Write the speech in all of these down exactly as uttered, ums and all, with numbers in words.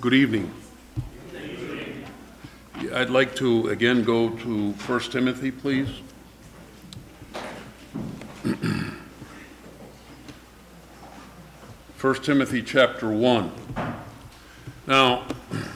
Good evening. I'd like to again go to First Timothy, please. First Timothy chapter one. Now,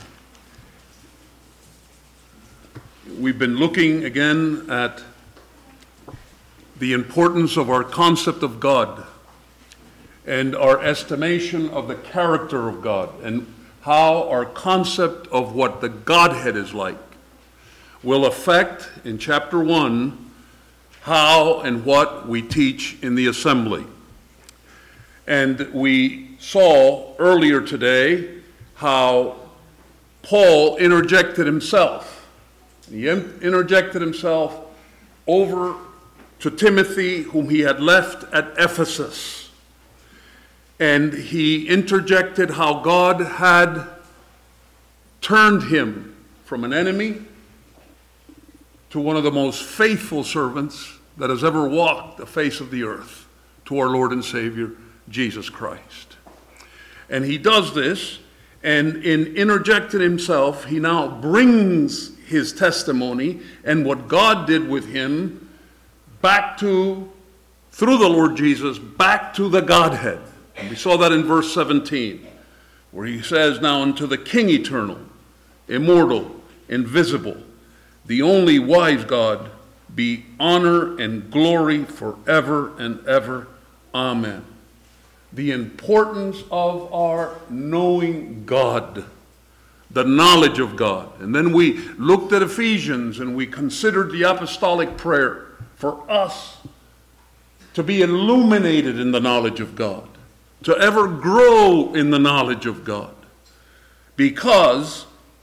we've been looking again at the importance of our concept of God and our estimation of the character of God, and how our concept of what the Godhead is like will affect, in chapter one, how and what we teach in the assembly. And we saw earlier today how Paul interjected himself. He interjected himself over to Timothy, whom he had left at Ephesus. And he interjected how God had turned him from an enemy to one of the most faithful servants that has ever walked the face of the earth, to our Lord and Savior, Jesus Christ. And he does this, and in interjecting himself, he now brings his testimony and what God did with him back to, through the Lord Jesus, back to the Godhead. And we saw that in verse seventeen, where he says, "Now unto the King eternal, immortal, invisible, the only wise God, be honor and glory forever and ever. Amen." The importance of our knowing God, the knowledge of God. And then we looked at Ephesians and we considered the apostolic prayer for us to be illuminated in the knowledge of God, to ever grow in the knowledge of God, because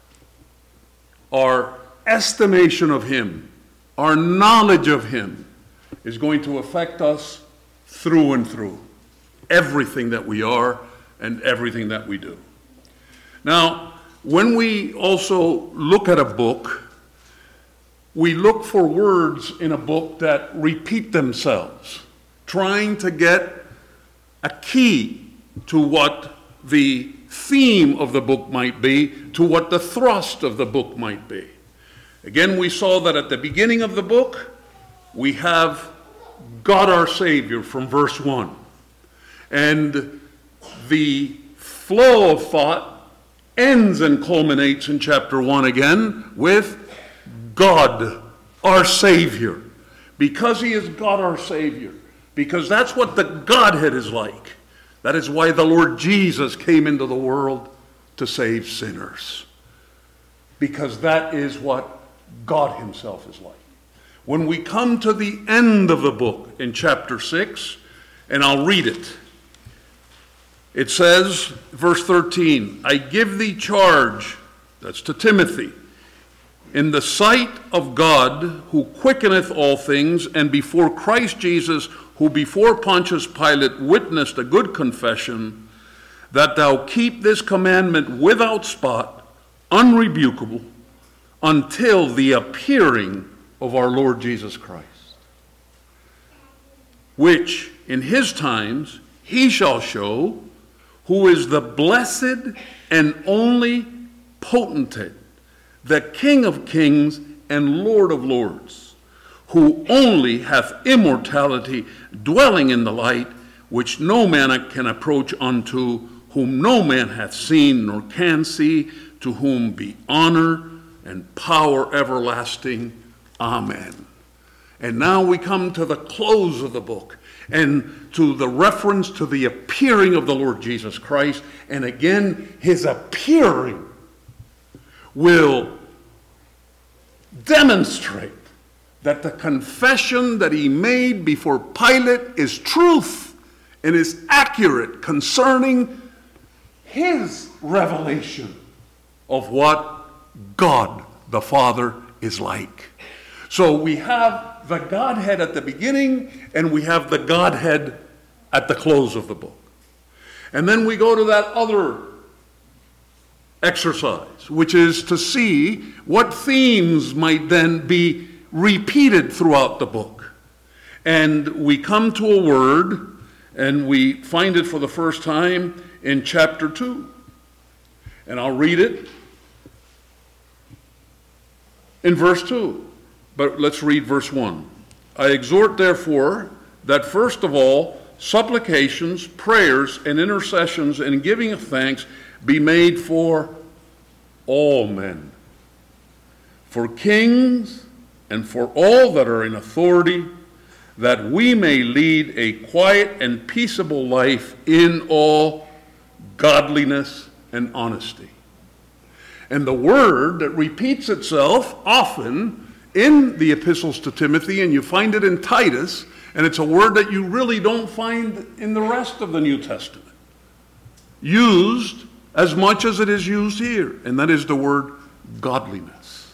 our estimation of Him, our knowledge of Him, is going to affect us through and through, everything that we are and everything that we do. Now, when we also look at a book, we look for words in a book that repeat themselves, trying to get a key to what the theme of the book might be, to what the thrust of the book might be. Again, we saw that at the beginning of the book, we have God our Savior from verse one. And the flow of thought ends and culminates in chapter one again with God our Savior. Because He is God our Savior, because that's what the Godhead is like, that is why the Lord Jesus came into the world to save sinners. Because that is what God Himself is like. When we come to the end of the book in chapter six, and I'll read it. It says, verse thirteen, "I give thee charge," that's to Timothy, "in the sight of God, who quickeneth all things, and before Christ Jesus, who before Pontius Pilate witnessed a good confession, that thou keep this commandment without spot, unrebukable, until the appearing of our Lord Jesus Christ, which in His times He shall show, who is the blessed and only potentate, the King of kings and Lord of lords, who only hath immortality, dwelling in the light, which no man can approach unto, whom no man hath seen nor can see, to whom be honor and power everlasting. Amen." And now we come to the close of the book, and to the reference to the appearing of the Lord Jesus Christ. And again, His appearing will demonstrate that the confession that He made before Pilate is truth and is accurate concerning His revelation of what God the Father is like. So we have the Godhead at the beginning, and we have the Godhead at the close of the book. And then we go to that other exercise, which is to see what themes might then be repeated throughout the book. And we come to a word, and we find it for the first time in chapter two. And I'll read it in verse two. But let's read verse one. I exhort, therefore, that first of all, supplications, prayers, and intercessions and giving of thanks be made for all men, for kings, and for all that are in authority, that we may lead a quiet and peaceable life in all godliness and honesty. And the word that repeats itself often in the epistles to Timothy, and you find it in Titus, and it's a word that you really don't find in the rest of the New Testament, used as much as it is used here, and that is the word godliness.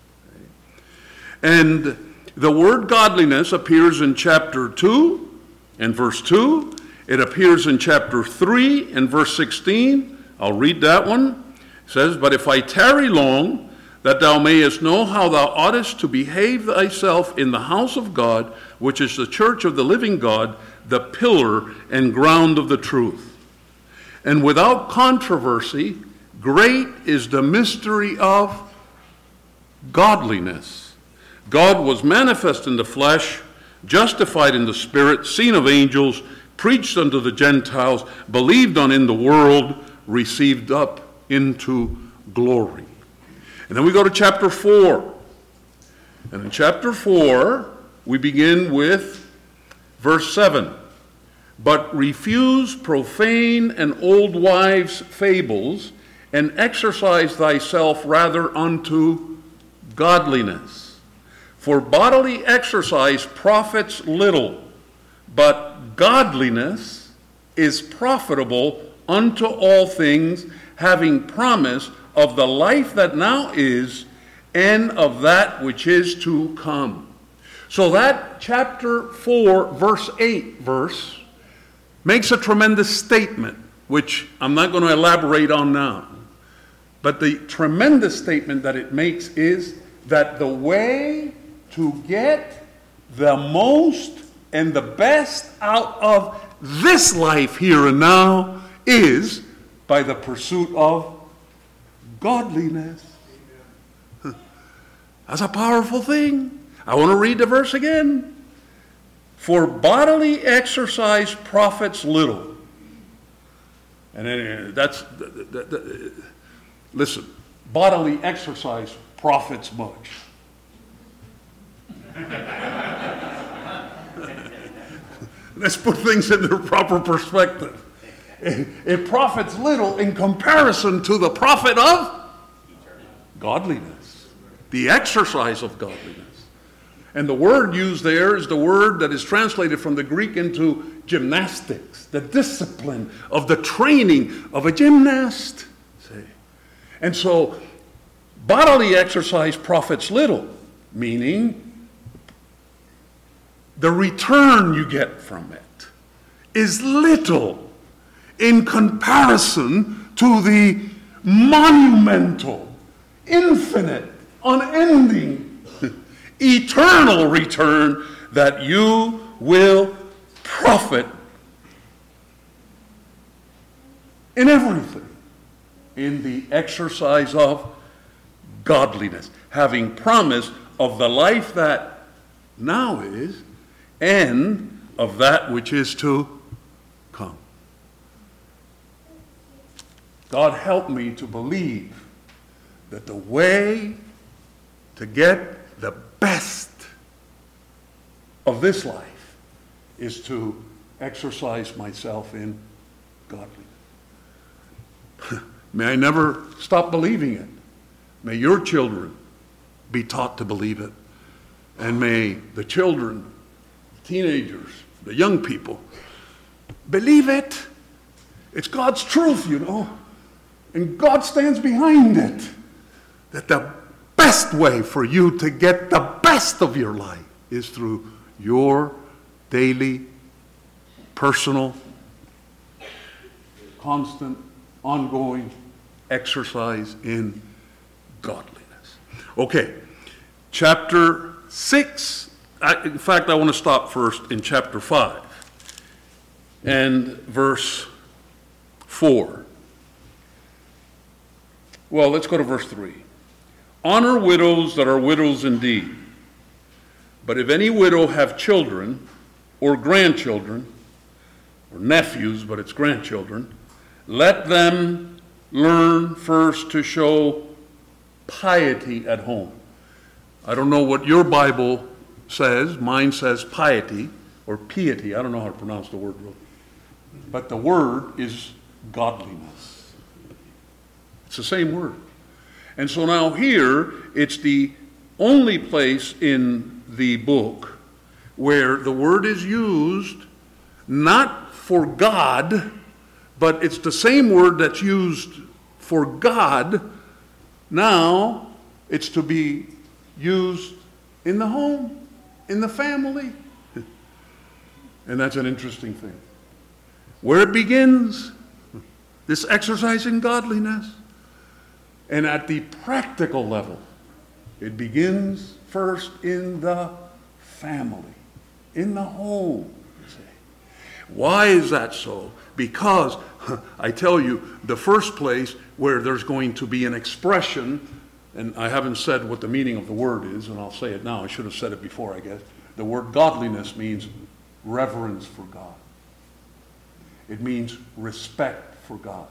And the word godliness appears in chapter two and verse two. It appears in chapter three and verse sixteen. I'll read that one. It says, but if I tarry long, that thou mayest know how thou oughtest to behave thyself in the house of God, which is the church of the living God, the pillar and ground of the truth. And without controversy, great is the mystery of godliness. God was manifest in the flesh, justified in the spirit, seen of angels, preached unto the Gentiles, believed on in the world, received up into glory. And then we go to chapter four. And in chapter four, we begin with verse seven. But refuse profane and old wives' fables, and exercise thyself rather unto godliness. For bodily exercise profits little, but godliness is profitable unto all things, having promise of the life that now is, and of that which is to come. So that chapter four, verse eight verse, makes a tremendous statement, which I'm not going to elaborate on now. But the tremendous statement that it makes is that the way to get the most and the best out of this life here and now is by the pursuit of godliness. That's a powerful thing. I want to read the verse again. For bodily exercise profits little. And then that's, that, that, that, listen, bodily exercise profits much. Let's put things in their proper perspective. It, it profits little in comparison to the profit of godliness, the exercise of godliness. And the word used there is the word that is translated from the Greek into gymnastics, the discipline of the training of a gymnast. See? And so bodily exercise profits little, meaning the return you get from it is little in comparison to the monumental, infinite, unending, eternal return that you will profit in everything, in the exercise of godliness, having promise of the life that now is and of that which is to come. God help me to believe that the way to get the best of this life is to exercise myself in godliness. May I never stop believing it. May your children be taught to believe it. And may the children, teenagers, the young people, believe it. It's God's truth, you know. And God stands behind it. That the best way for you to get the best of your life is through your daily, personal, constant, ongoing exercise in godliness. Okay, chapter six. I, in fact, I want to stop first in chapter five and verse four. Well, let's go to verse three. Honor widows that are widows indeed. But if any widow have children or grandchildren, or nephews, but it's grandchildren, let them learn first to show piety at home. I don't know what your Bible says. Mine says piety or piety. I don't know how to pronounce the word really. But the word is godliness. It's the same word. And so now here, it's the only place in the book where the word is used not for God, but it's the same word that's used for God. Now it's to be used in the home, in the family. And that's an interesting thing. Where it begins, this exercise in godliness. And at the practical level, it begins first in the family, in the home. You see. Why is that so? Because, I tell you, the first place where there's going to be an expression, and I haven't said what the meaning of the word is, and I'll say it now. I should have said it before, I guess. The word godliness means reverence for God. It means respect for God.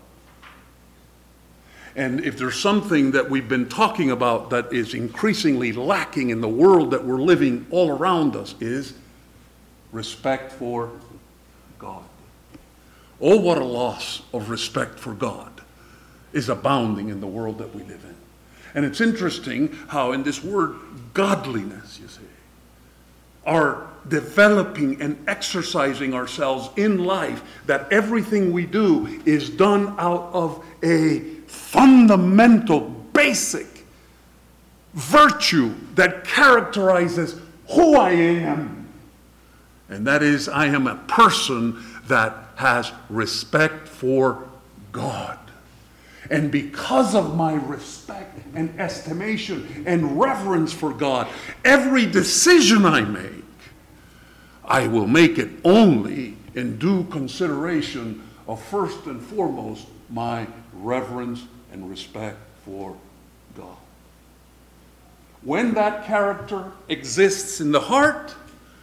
And if there's something that we've been talking about that is increasingly lacking in the world that we're living all around us, is respect for God. Oh, what a loss of respect for God is abounding in the world that we live in. And it's interesting how in this word godliness, you see, are developing and exercising ourselves in life, that everything we do is done out of a fundamental, basic virtue that characterizes who I am. And that is, I am a person that has respect for God. And because of my respect and estimation and reverence for God, every decision I make, I will make it only in due consideration of first and foremost my reverence and respect for God. When that character exists in the heart,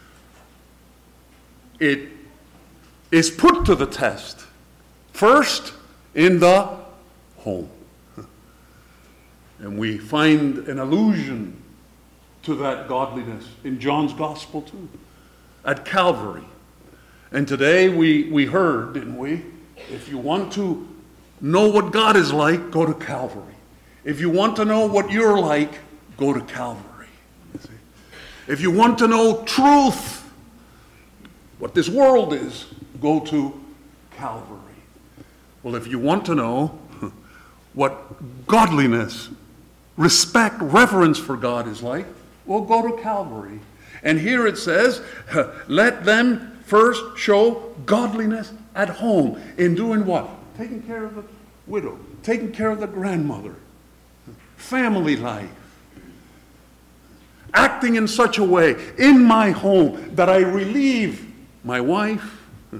it is put to the test. First, in the home. And we find an allusion to that godliness in John's Gospel too, at Calvary. And today we, we heard, didn't we? If you want to know what God is like, go to Calvary. If you want to know what you're like, go to Calvary. You see? If you want to know truth, what this world is, go to Calvary. Well, if you want to know what godliness, respect, reverence for God is like, well, go to Calvary. And here it says, let them first show godliness at home. In doing what? Taking care of the widow, taking care of the grandmother, family life. Acting in such a way in my home that I relieve my wife.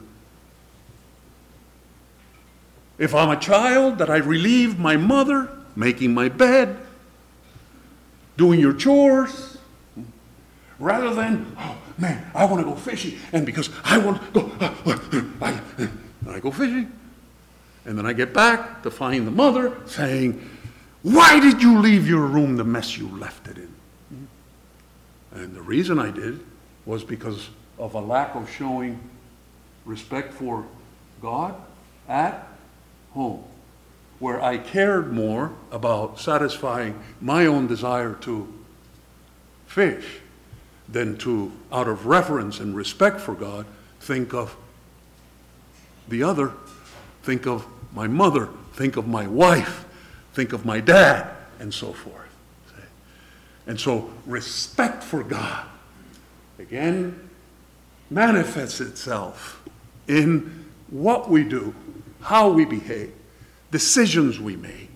If I'm a child, that I relieve my mother, making my bed, doing your chores, rather than, oh man, I want to go fishing, and because I want to go, I, I go fishing. And then I get back to find the mother saying, why did you leave your room the mess you left it in? And the reason I did was because of a lack of showing respect for God at home, where I cared more about satisfying my own desire to fish than to, out of reverence and respect for God, think of the other, think of my mother, think of my wife, think of my dad, and so forth. And so respect for God, again, manifests itself in what we do, how we behave, decisions we make.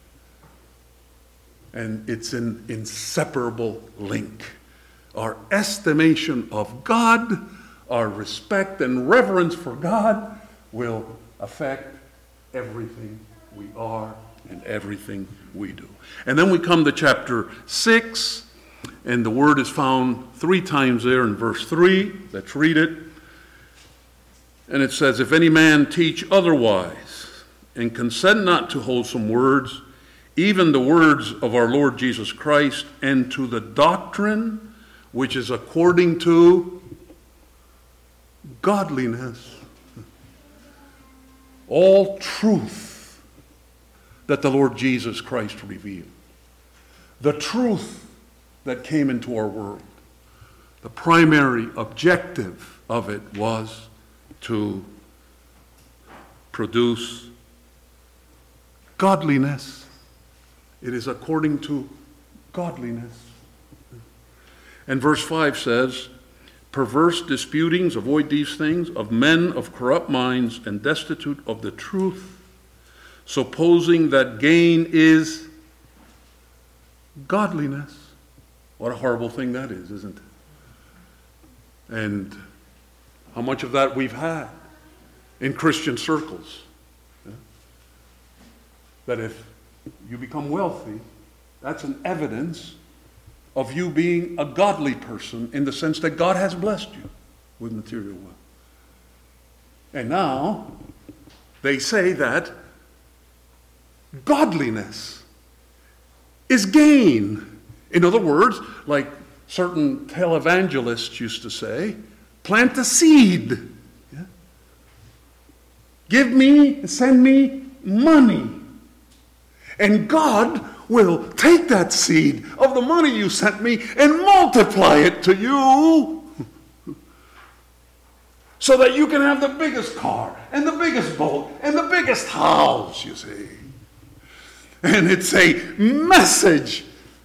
And it's an inseparable link. Our estimation of God, our respect and reverence for God will affect everything we are in everything we do. And then we come to chapter six, and the word is found three times there in verse three. Let's read it. And it says, if any man teach otherwise, and consent not to wholesome words, even the words of our Lord Jesus Christ, and to the doctrine which is according to godliness, all truth that the Lord Jesus Christ revealed, the truth that came into our world, the primary objective of it was to produce godliness. It is according to godliness. And verse five says, perverse disputings, avoid these things, of men of corrupt minds and destitute of the truth, supposing that gain is godliness. What a horrible thing that is, isn't it? And how much of that we've had in Christian circles. Yeah? That if you become wealthy, that's an evidence of you being a godly person in the sense that God has blessed you with material wealth. And now they say that godliness is gain. In other words, like certain televangelists used to say, plant a seed. Yeah? Give me, send me money. And God will take that seed of the money you sent me and multiply it to you so that you can have the biggest car and the biggest boat and the biggest house, you see. And it's a message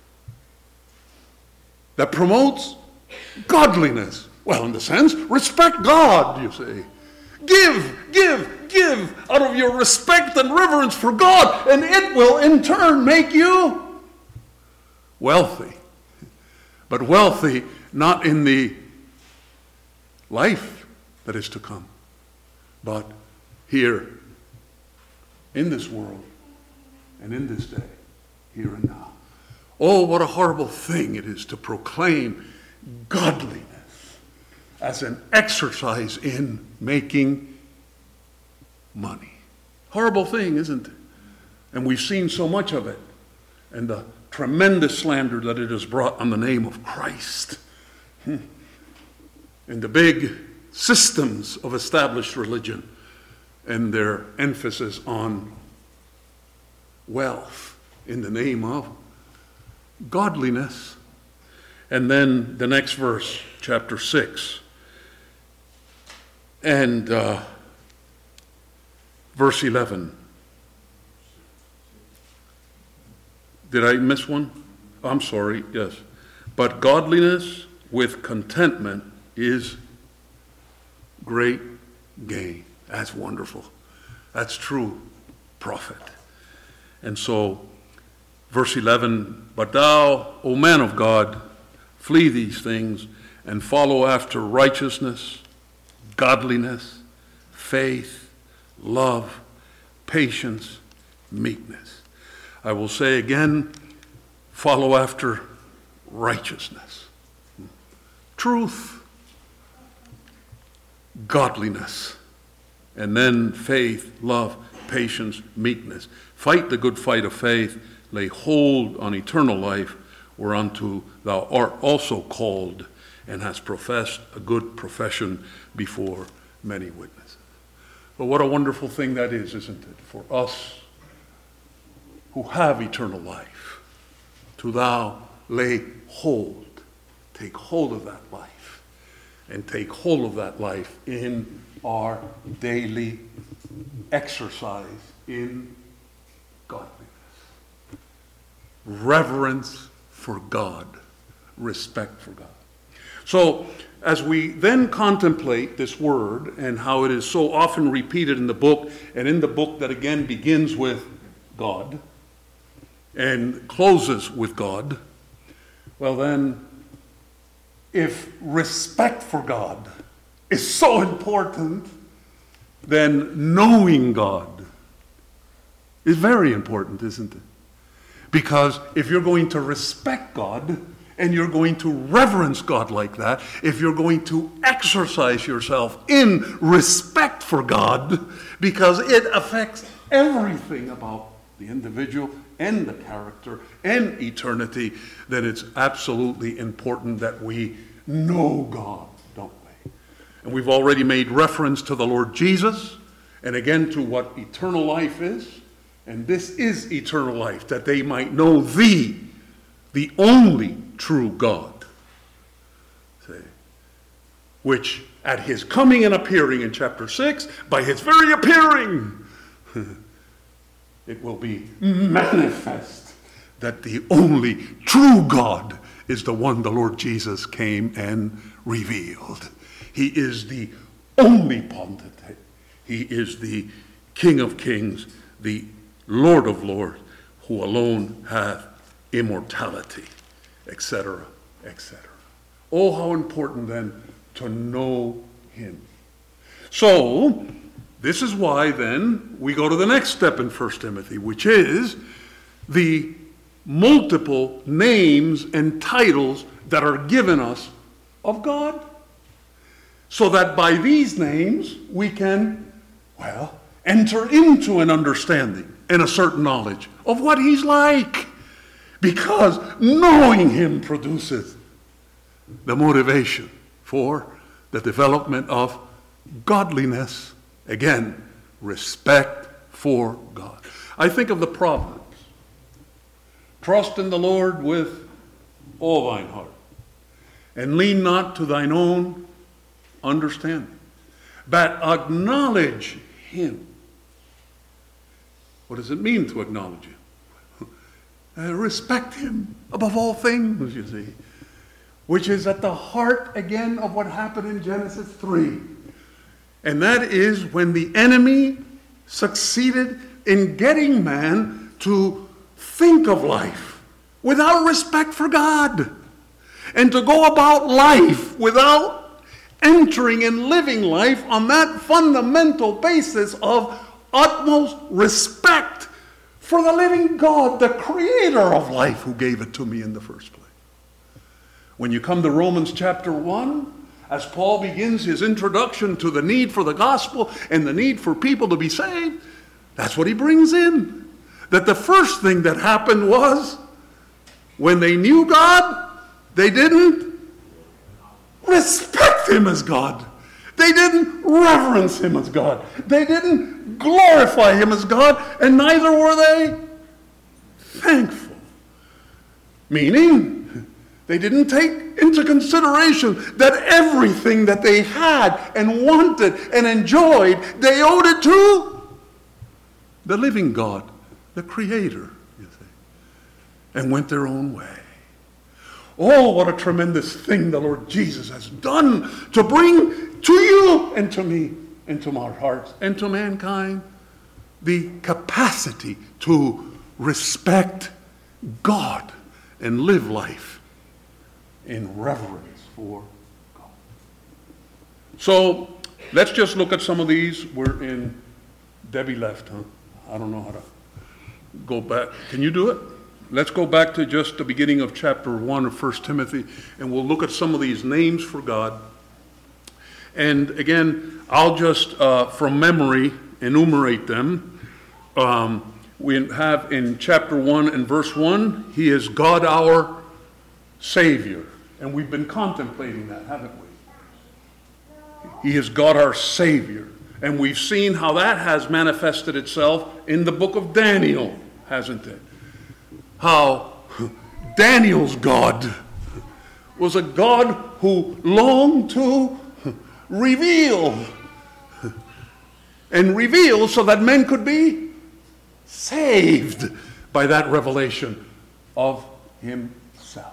that promotes godliness. Well, in the sense, respect God, you see. Give, give, give out of your respect and reverence for God, and it will in turn make you wealthy. But wealthy not in the life that is to come, but here in this world and in this day, here and now. Oh, what a horrible thing it is to proclaim godliness as an exercise in making money. Horrible thing, isn't it? And we've seen so much of it, and the tremendous slander that it has brought on the name of Christ. Hmm. And the big systems of established religion and their emphasis on wealth in the name of godliness. And then the next verse, chapter six. And uh, verse eleven. Did I miss one? I'm sorry, yes. But godliness with contentment is great gain. That's wonderful. That's true prophet. And so, verse eleven, but thou, O man of God, flee these things and follow after righteousness, godliness, faith, love, patience, meekness. I will say again, follow after righteousness, truth, godliness, and then faith, love, patience, meekness. Fight the good fight of faith, lay hold on eternal life, whereunto thou art also called, and hast professed a good profession before many witnesses. But what a wonderful thing that is, isn't it, for us who have eternal life, to thou lay hold, take hold of that life, and take hold of that life in our daily exercise in godliness. Reverence for God, respect for God. So, as we then contemplate this word and how it is so often repeated in the book, and in the book that again begins with God and closes with God, well then, if respect for God is so important, then knowing God is very important, isn't it? Because if you're going to respect God, and you're going to reverence God like that, if you're going to exercise yourself in respect for God, because it affects everything about the individual and the character and eternity, then it's absolutely important that we know God, don't we? And we've already made reference to the Lord Jesus, and again to what eternal life is. And this is eternal life, that they might know thee, the only true God. See? Which at his coming and appearing in chapter six, by his very appearing, it will be manifest that the only true God is the one the Lord Jesus came and revealed. He is the only potentate. He is the King of kings, the Lord of lords, who alone hath immortality, et cetera, et cetera. Oh, how important then to know him. So, this is why then we go to the next step in First Timothy, which is the multiple names and titles that are given us of God. So that by these names we can, well, enter into an understanding and a certain knowledge of what he's like. Because knowing him produces the motivation for the development of godliness. Again, respect for God. I think of the Proverbs. Trust in the Lord with all thine heart, and lean not to thine own understanding, but acknowledge him. What does it mean to acknowledge him? Uh, respect him above all things, you see. Which is at the heart, again, of what happened in Genesis three. And that is when the enemy succeeded in getting man to think of life without respect for God. And to go about life without entering and living life on that fundamental basis of utmost respect for the living God, the creator of life, who gave it to me in the first place. When you come to Romans chapter one, as Paul begins his introduction to the need for the gospel and the need for people to be saved, that's what he brings in. That the first thing that happened was, when they knew God, they didn't respect him as God. They didn't reverence him as God. They didn't glorify him as God, and neither were they thankful. Meaning, they didn't take into consideration that everything that they had and wanted and enjoyed, they owed it to the living God, the Creator, you see, and went their own way. Oh, what a tremendous thing the Lord Jesus has done to bring to you and to me and to our hearts and to mankind the capacity to respect God and live life in reverence for God. So let's just look at some of these. We're in, Debbie left, huh? I don't know how to go back. Can you do it? Let's go back to just the beginning of chapter one of First Timothy, and we'll look at some of these names for God. And again, I'll just, uh, from memory, enumerate them. Um, we have in chapter one and verse one, he is God our Savior. And we've been contemplating that, haven't we? He is God our Savior. And we've seen how that has manifested itself in the book of Daniel, hasn't it? How Daniel's God was a God who longed to reveal. And reveal so that men could be saved by that revelation of himself.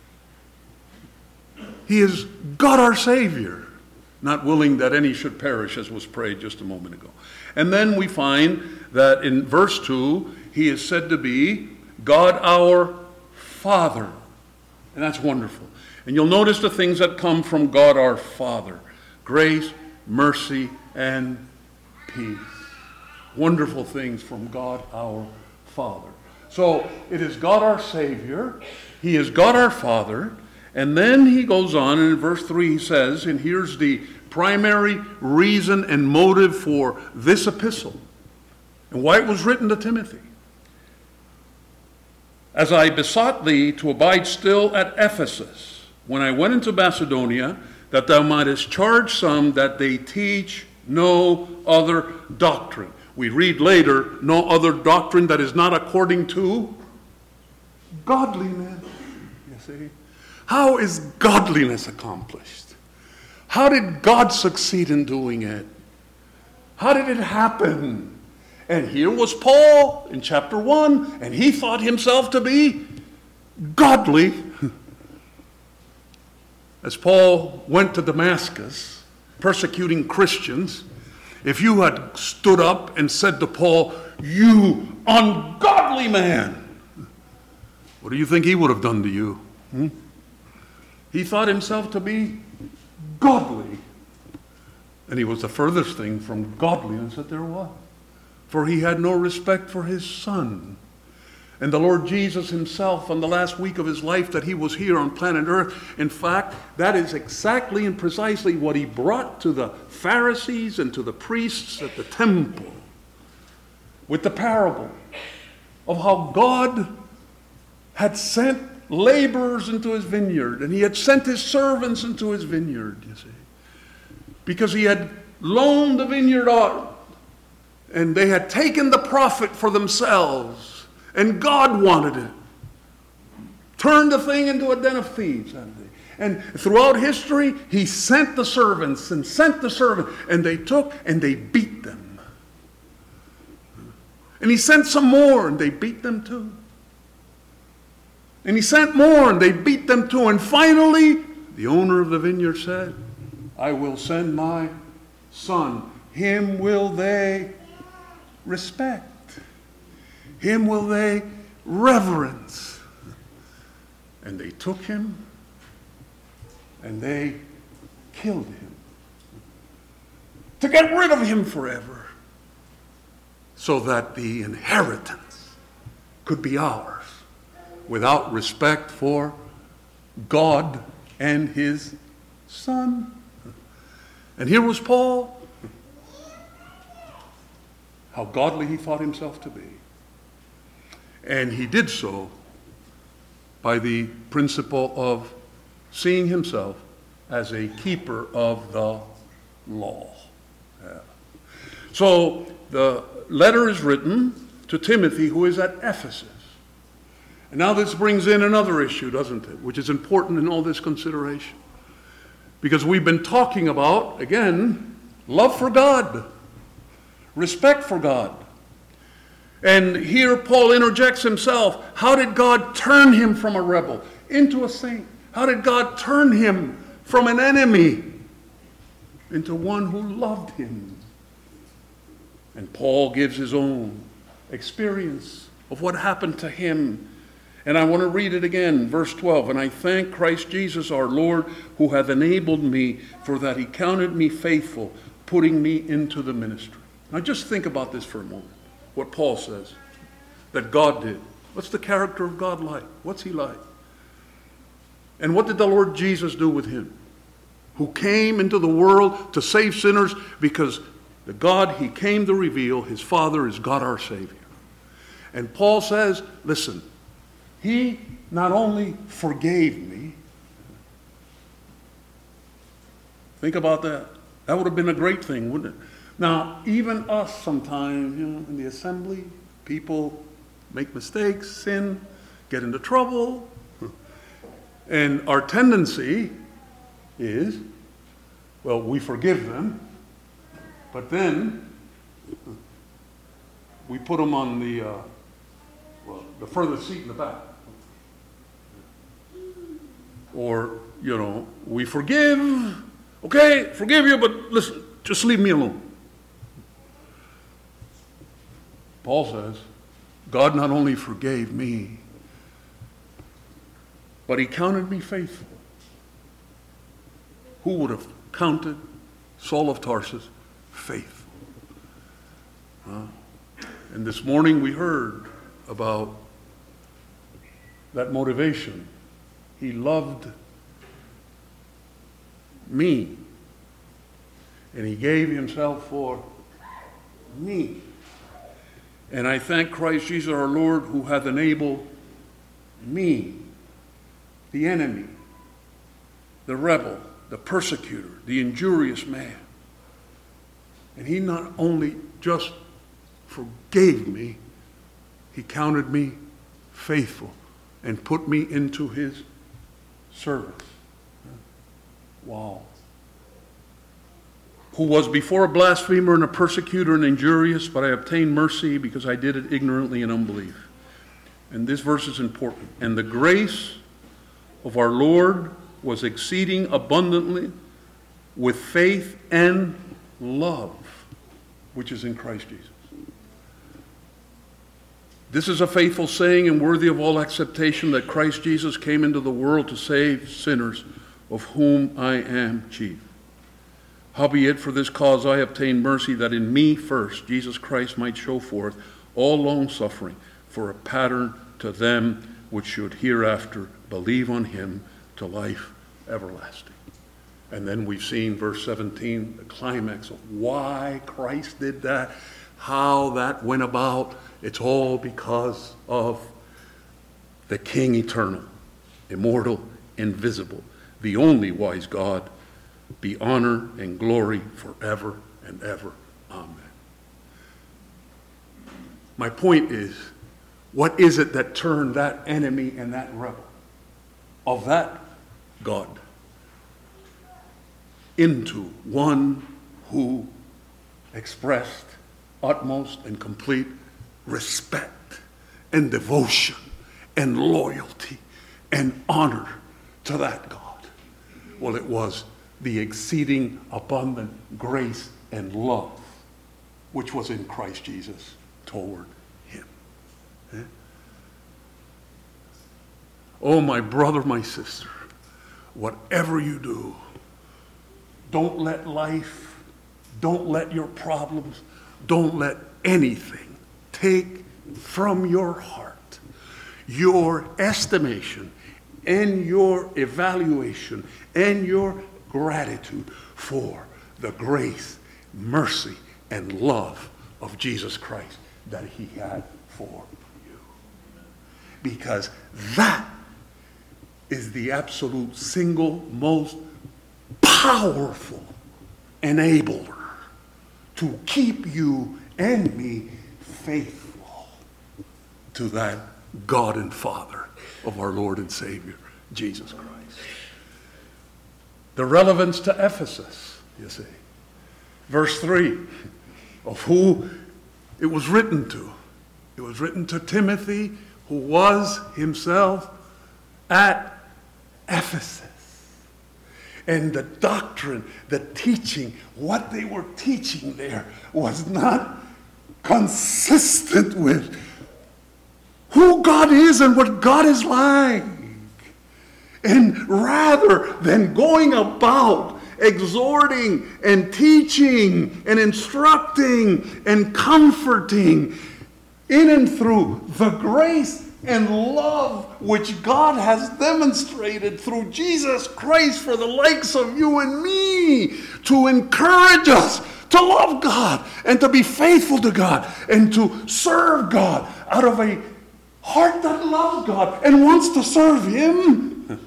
He is God our Savior, not willing that any should perish, as was prayed just a moment ago. And then we find that in verse two, he is said to be God our Father. And that's wonderful. And you'll notice the things that come from God our Father: grace, mercy, and peace. wonderful things from God our Father. So it is God our Savior. He is God our Father. And then he goes on, and in verse three he says, and here's the primary reason and motive for this epistle and why it was written to Timothy. As I besought thee to abide still at Ephesus, when I went into Macedonia, that thou mightest charge some that they teach no other doctrine. We read later, no other doctrine that is not according to godliness. You see? How is godliness accomplished? How did God succeed in doing it? How did it happen? And here was Paul in chapter one, and he thought himself to be godly. As Paul went to Damascus, persecuting Christians, if you had stood up and said to Paul, "You ungodly man," what do you think he would have done to you? Hmm? He thought himself to be godly. And he was the furthest thing from godliness that there was. For he had no respect for his son. And the Lord Jesus himself, on the last week of his life that he was here on planet Earth, in fact, that is exactly and precisely what he brought to the Pharisees and to the priests at the temple, with the parable of how God had sent laborers into his vineyard, and he had sent his servants into his vineyard, you see, because he had loaned the vineyard out, and they had taken the profit for themselves. And God wanted it. Turned the thing into a den of thieves. And throughout history, he sent the servants and sent the servants. And they took and they beat them. And he sent some more and they beat them too. And he sent more and they beat them too. And finally, the owner of the vineyard said, "I will send my son. Him will they respect. Him will they reverence." And they took him and they killed him to get rid of him forever, so that the inheritance could be ours without respect for God and his son. And here was Paul, how godly he thought himself to be. And he did so by the principle of seeing himself as a keeper of the law. Yeah. So the letter is written to Timothy, who is at Ephesus. And now this brings in another issue, doesn't it? Which is important in all this consideration. Because we've been talking about, again, love for God, respect for God. And here Paul interjects himself. How did God turn him from a rebel into a saint? How did God turn him from an enemy into one who loved him? And Paul gives his own experience of what happened to him. And I want to read it again, verse twelve. "And I thank Christ Jesus our Lord, who hath enabled me, for that he counted me faithful, putting me into the ministry." Now just think about this for a moment. What Paul says that God did. What's the character of God like? What's he like? And what did the Lord Jesus do with him? Who came into the world to save sinners, because the God he came to reveal, his Father, is God our Savior. And Paul says, listen, he not only forgave me. Think about that. That would have been a great thing, wouldn't it? Now, even us sometimes, you know, in the assembly, people make mistakes, sin, get into trouble. And our tendency is, well, we forgive them, but then we put them on the, uh, well, the furthest seat in the back. Or, you know, we forgive, okay, forgive you, but listen, just leave me alone. Paul says, God not only forgave me, but he counted me faithful. Who would have counted Saul of Tarsus faithful? Huh? And this morning we heard about that motivation. He loved me, and he gave himself for me. And I thank Christ Jesus our Lord, who hath enabled me, the enemy, the rebel, the persecutor, the injurious man. And he not only just forgave me, he counted me faithful and put me into his service. Wow. Who was before a blasphemer and a persecutor and injurious, but I obtained mercy because I did it ignorantly in unbelief. And this verse is important. And the grace of our Lord was exceeding abundantly with faith and love, which is in Christ Jesus. This is a faithful saying and worthy of all acceptation, that Christ Jesus came into the world to save sinners, of whom I am chief. Howbeit for this cause I obtained mercy, that in me first Jesus Christ might show forth all long-suffering for a pattern to them which should hereafter believe on him to life everlasting. And then we've seen verse seventeen, the climax of why Christ did that, how that went about. It's all because of the King eternal, immortal, invisible, the only wise God, be honor and glory forever and ever. Amen. My point is, what is it that turned that enemy and that rebel of that God into one who expressed utmost and complete respect and devotion and loyalty and honor to that God? Well, it was the exceeding abundant grace and love which was in Christ Jesus toward him. Eh? Oh, my brother, my sister, whatever you do, don't let life, don't let your problems, don't let anything take from your heart your estimation and your evaluation and your gratitude for the grace, mercy, and love of Jesus Christ that he had for you. Because that is the absolute single most powerful enabler to keep you and me faithful to that God and Father of our Lord and Savior, Jesus Christ. The relevance to Ephesus, you see. Verse three, of who it was written to. It was written to Timothy, who was himself at Ephesus. And the doctrine, the teaching, what they were teaching there was not consistent with who God is and what God is like. And rather than going about exhorting and teaching and instructing and comforting in and through the grace and love which God has demonstrated through Jesus Christ for the likes of you and me, to encourage us to love God and to be faithful to God and to serve God out of a heart that loves God and wants to serve him.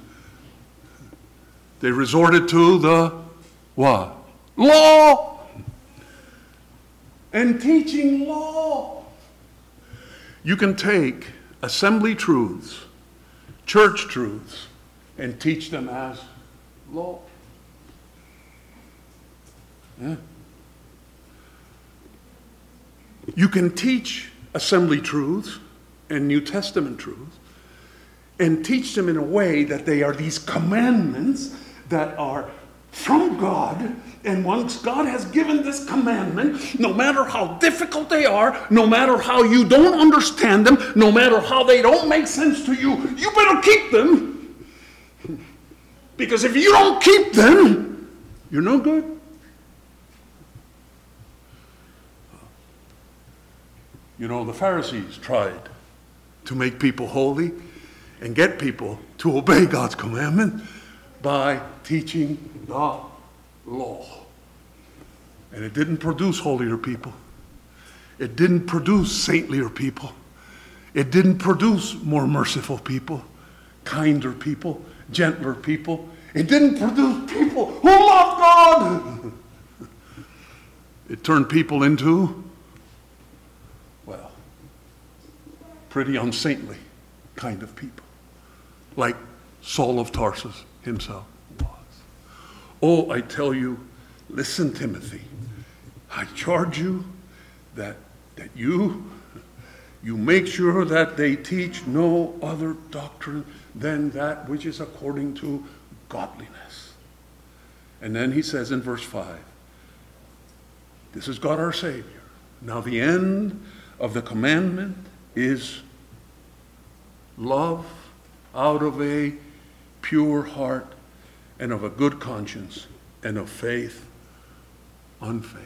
They resorted to the what? Law. And teaching law. You can take assembly truths, church truths, and teach them as law. Yeah. You can teach assembly truths and New Testament truths and teach them in a way that they are these commandments that are from God, and once God has given this commandment, no matter how difficult they are, no matter how you don't understand them, no matter how they don't make sense to you, you better keep them. Because if you don't keep them, you're no good. You know, the Pharisees tried to make people holy and get people to obey God's commandment by teaching the law. And it didn't produce holier people. It didn't produce saintlier people. It didn't produce more merciful people, kinder people, gentler people. It didn't produce people who love God. It turned people into, well, pretty unsaintly kind of people, like Saul of Tarsus himself was. Oh, I tell you, listen, Timothy, I charge you that that you you make sure that they teach no other doctrine than that which is according to godliness. And then he says in verse five, this is God our Savior. Now the end of the commandment is love out of a pure heart and of a good conscience and of faith unfeigned.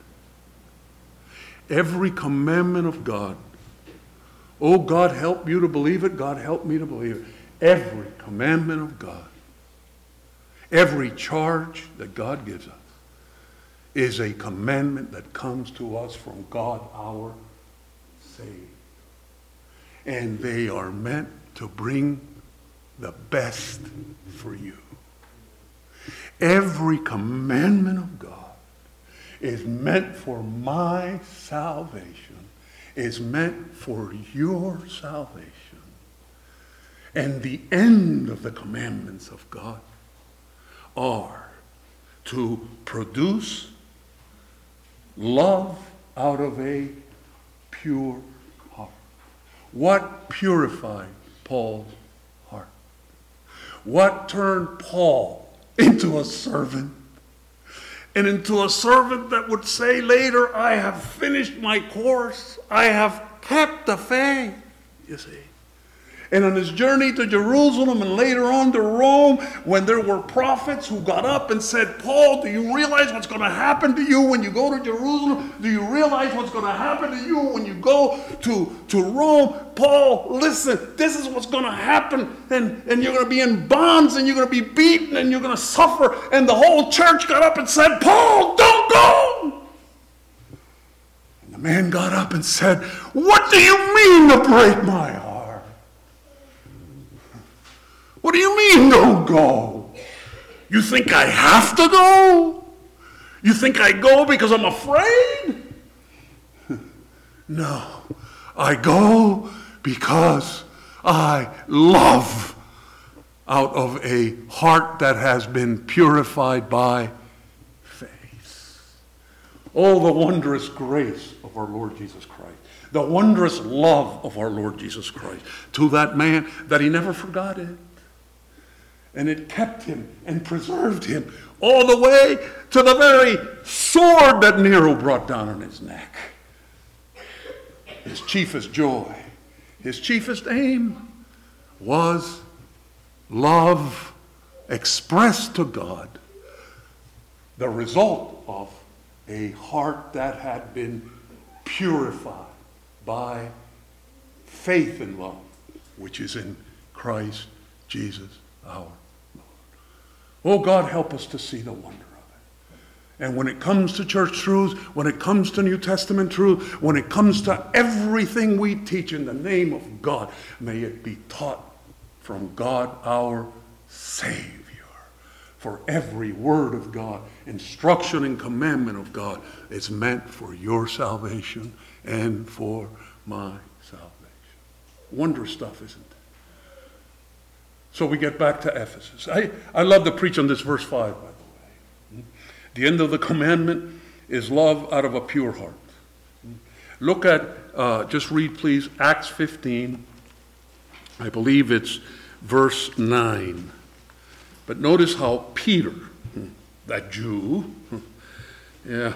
Every commandment of God, oh God, help you to believe it, God, help me to believe it. Every commandment of God, every charge that God gives us is a commandment that comes to us from God our Savior. And they are meant to bring the best for you. Every commandment of God is meant for my salvation, is meant for your salvation. And the end of the commandments of God are to produce love out of a pure heart. What purified Paul's heart? What turned Paul into a servant? And into a servant that would say later, I have finished my course. I have kept the faith, you see. And on his journey to Jerusalem and later on to Rome, when there were prophets who got up and said, Paul, do you realize what's going to happen to you when you go to Jerusalem? Do you realize what's going to happen to you when you go to, to Rome? Paul, listen, this is what's going to happen. And, and you're going to be in bonds and you're going to be beaten and you're going to suffer. And the whole church got up and said, Paul, don't go. And the man got up and said, what do you mean to break my heart? What do you mean don't go? You think I have to go? You think I go because I'm afraid? No, I go because I love out of a heart that has been purified by faith. Oh, the wondrous grace of our Lord Jesus Christ. The wondrous love of our Lord Jesus Christ to that man that he never forgot it. And it kept him and preserved him all the way to the very sword that Nero brought down on his neck. His chiefest joy, his chiefest aim was love expressed to God, the result of a heart that had been purified by faith and love, which is in Christ Jesus our Lord. Oh, God, help us to see the wonder of it. And when it comes to church truths, when it comes to New Testament truth, when it comes to everything we teach in the name of God, may it be taught from God our Savior. For every word of God, instruction and commandment of God is meant for your salvation and for my salvation. Wondrous stuff, isn't it? So we get back to Ephesus. I, I love to preach on this verse five, by the way. The end of the commandment is love out of a pure heart. Look at, uh, just read please, Acts fifteen. I believe it's verse nine. But notice how Peter, that Jew, yeah,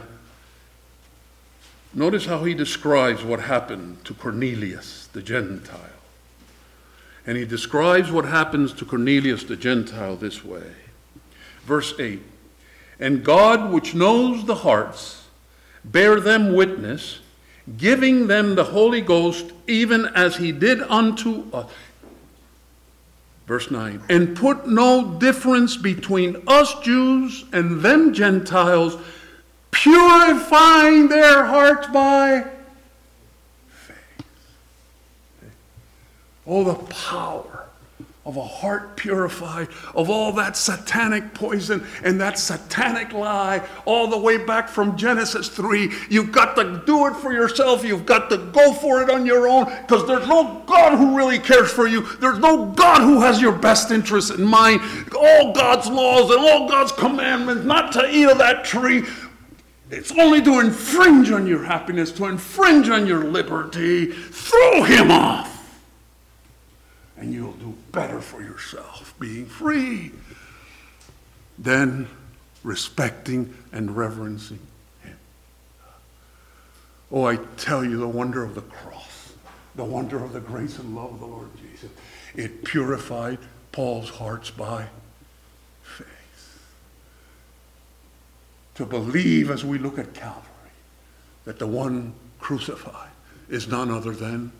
notice how he describes what happened to Cornelius, the Gentile. And he describes what happens to Cornelius the Gentile this way. Verse eight, and God, which knows the hearts, bear them witness, giving them the Holy Ghost, even as he did unto us. Verse nine, and put no difference between us Jews and them Gentiles, purifying their hearts by faith. Oh, the power of a heart purified of all that satanic poison and that satanic lie all the way back from Genesis three. You've got to do it for yourself. You've got to go for it on your own, because there's no God who really cares for you. There's no God who has your best interests in mind. All God's laws and all God's commandments not to eat of that tree, it's only to infringe on your happiness, to infringe on your liberty. Throw him off, and you'll do better for yourself, being free, than respecting and reverencing him. Oh, I tell you, the wonder of the cross, the wonder of the grace and love of the Lord Jesus. It purified Paul's hearts by faith. To believe, as we look at Calvary, that the one crucified is none other than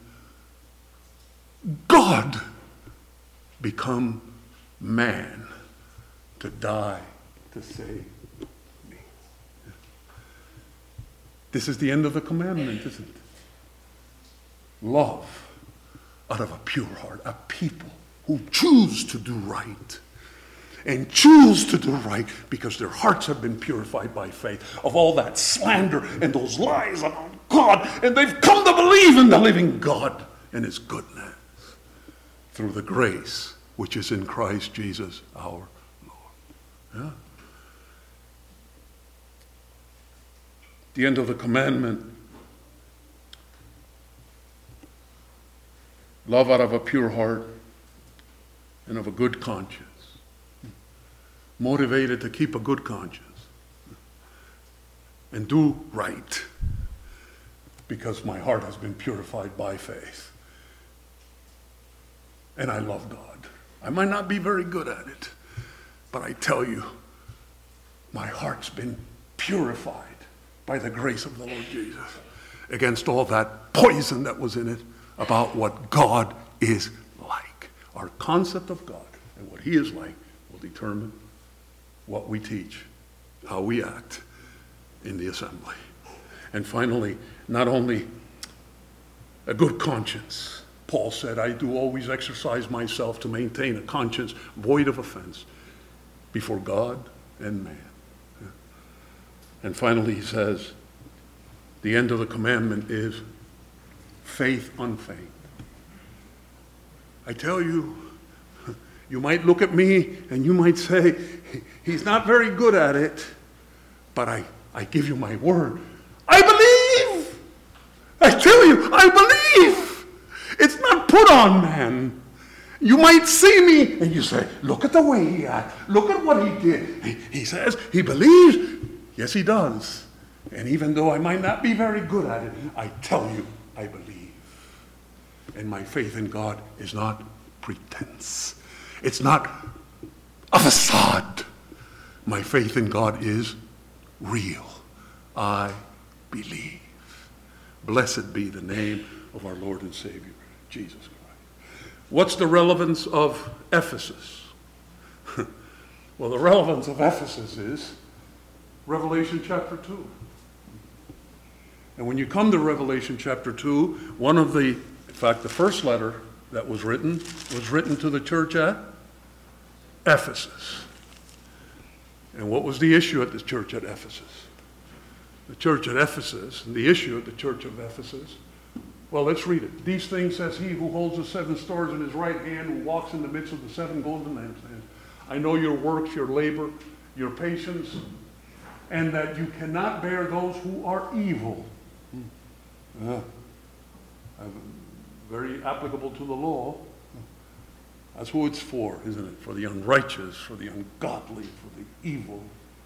God become man to die to save me. This is the end of the commandment, isn't it? Love out of a pure heart, a people who choose to do right, and choose to do right because their hearts have been purified by faith of all that slander and those lies about God, and they've come to believe in the living God and his goodness through the grace which is in Christ Jesus our Lord. Yeah. The end of the commandment, love out of a pure heart and of a good conscience. Motivated to keep a good conscience and do right because my heart has been purified by faith. And I love God. I might not be very good at it, but I tell you, my heart's been purified by the grace of the Lord Jesus against all that poison that was in it about what God is like. Our concept of God and what he is like will determine what we teach, how we act in the assembly. And finally, not only a good conscience. Paul said, I do always exercise myself to maintain a conscience void of offense before God and man. And finally he says, the end of the commandment is faith unfeigned. I tell you, you might look at me and you might say, he's not very good at it, but I, I give you my word. I believe! I tell you, I believe! It's not put on man. You might see me and you say, look at the way he acts. Look at what he did. He, he says he believes. Yes, he does. And even though I might not be very good at it, I tell you, I believe. And my faith in God is not pretense. It's not a facade. My faith in God is real. I believe. Blessed be the name of our Lord and Savior, Jesus Christ. What's the relevance of Ephesus? Well, the relevance of Ephesus is Revelation chapter two. And when you come to Revelation chapter two, one of the, in fact, the first letter that was written was written to the church at Ephesus. And what was the issue at the church at Ephesus? The church at Ephesus, and the issue at the church of Ephesus, well, let's read it. These things says he who holds the seven stars in his right hand, who walks in the midst of the seven golden lampstands. I know your works, your labor, your patience, and that you cannot bear those who are evil. Hmm. Uh, very applicable to the law. That's who it's for, isn't it? For the unrighteous, for the ungodly, for the evil.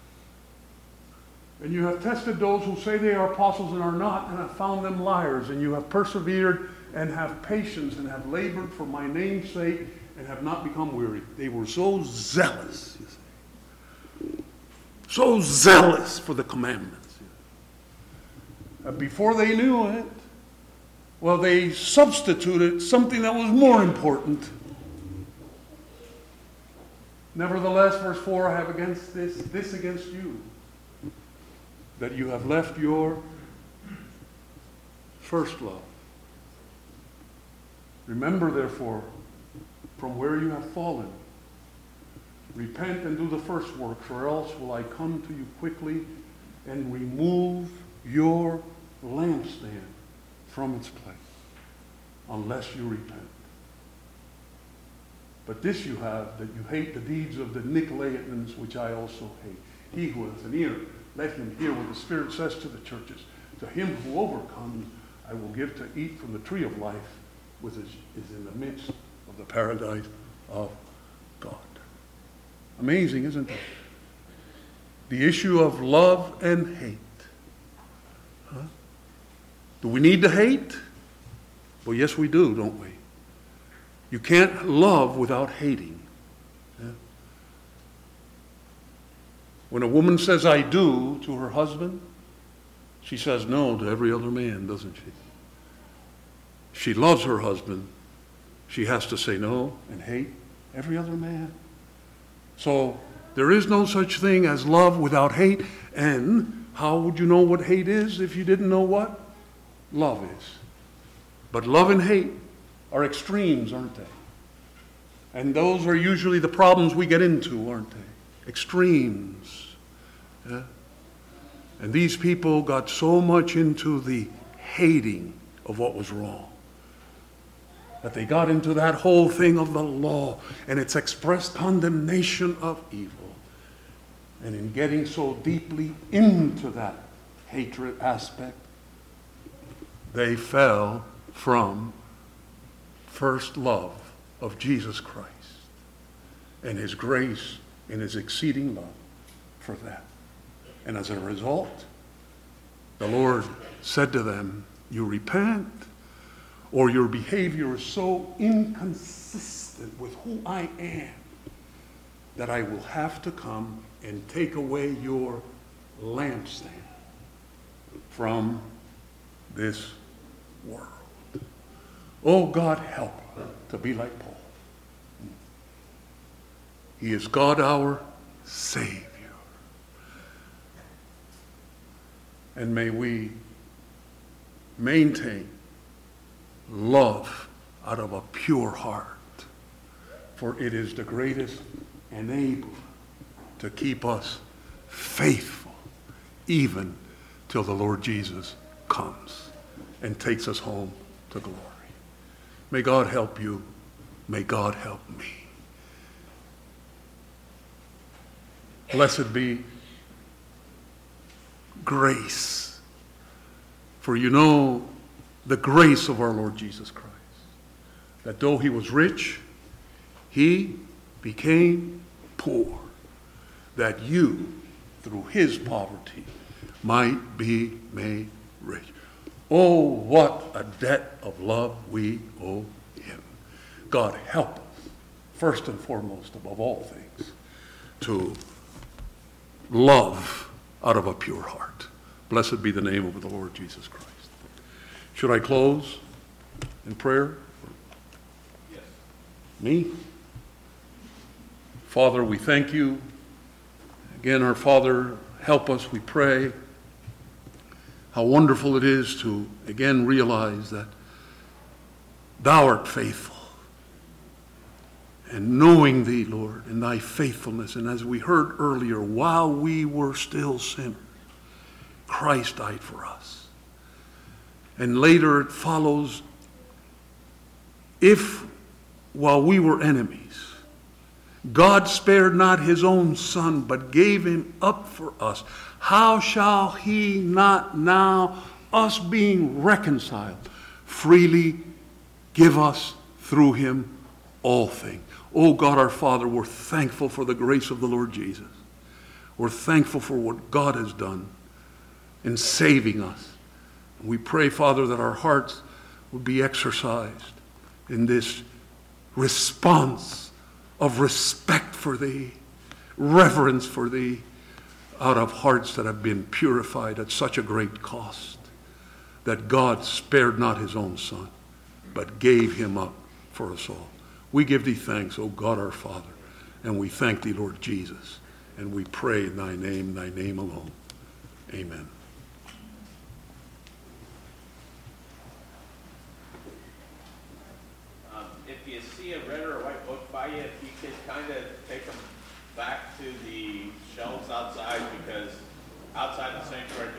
And you have tested those who say they are apostles and are not, and have found them liars. And you have persevered and have patience and have labored for my name's sake and have not become weary. They were so zealous, you see. So zealous for the commandments. And before they knew it, well, they substituted something that was more important. Nevertheless, verse four, I have against this, this against you, that you have left your first love. Remember, therefore, from where you have fallen. Repent and do the first work, for else will I come to you quickly and remove your lampstand from its place, unless you repent. But this you have, that you hate the deeds of the Nicolaitans, which I also hate. He who has an ear, let him hear what the Spirit says to the churches. To him who overcomes, I will give to eat from the tree of life, which is, is in the midst of the paradise of God. Amazing, isn't it? The issue of love and hate. Huh? Do we need to hate? Well, yes, we do, don't we? You can't love without hating. Yeah? When a woman says, I do, to her husband, she says no to every other man, doesn't she? If she loves her husband, she has to say no and hate every other man. So there is no such thing as love without hate. And how would you know what hate is if you didn't know what love is? But love and hate are extremes, aren't they? And those are usually the problems we get into, aren't they? Extremes. Yeah? And these people got so much into the hating of what was wrong that they got into that whole thing of the law and its expressed condemnation of evil. And in getting so deeply into that hatred aspect, they fell from first love of Jesus Christ and his grace and his exceeding love for them. And as a result, the Lord said to them, you repent, or your behavior is so inconsistent with who I am that I will have to come and take away your lampstand from this world. Oh, God, help to be like Paul. He is God our Savior. And may we maintain love out of a pure heart, for it is the greatest enabler to keep us faithful even till the Lord Jesus comes and takes us home to glory. May God help you. May God help me. Blessed be grace. For you know the grace of our Lord Jesus Christ, that though he was rich, he became poor, that you, through his poverty, might be made rich. Oh, what a debt of love we owe him. God help us, first and foremost, above all things, to love out of a pure heart. Blessed be the name of the Lord Jesus Christ. Should I close in prayer? Yes. Me? Father, we thank you. Again, our Father, help us, we pray. How wonderful it is to again realize that thou art faithful. And knowing thee, Lord, and thy faithfulness, and as we heard earlier, while we were still sinners, Christ died for us. And later it follows, if while we were enemies, God spared not his own Son, but gave him up for us, how shall he not now, us being reconciled, freely give us through him all things? Oh God, our Father, we're thankful for the grace of the Lord Jesus. We're thankful for what God has done in saving us. We pray, Father, that our hearts would be exercised in this response of respect for thee, reverence for thee, out of hearts that have been purified at such a great cost. that God spared not his own Son, but gave him up for us all. We give thee thanks, O God our Father, and we thank thee, Lord Jesus, and we pray in thy name, thy name alone. Amen. Um, if you see a red or a white book by you, if you could kind of take them back to the shelves outside, because outside the sanctuary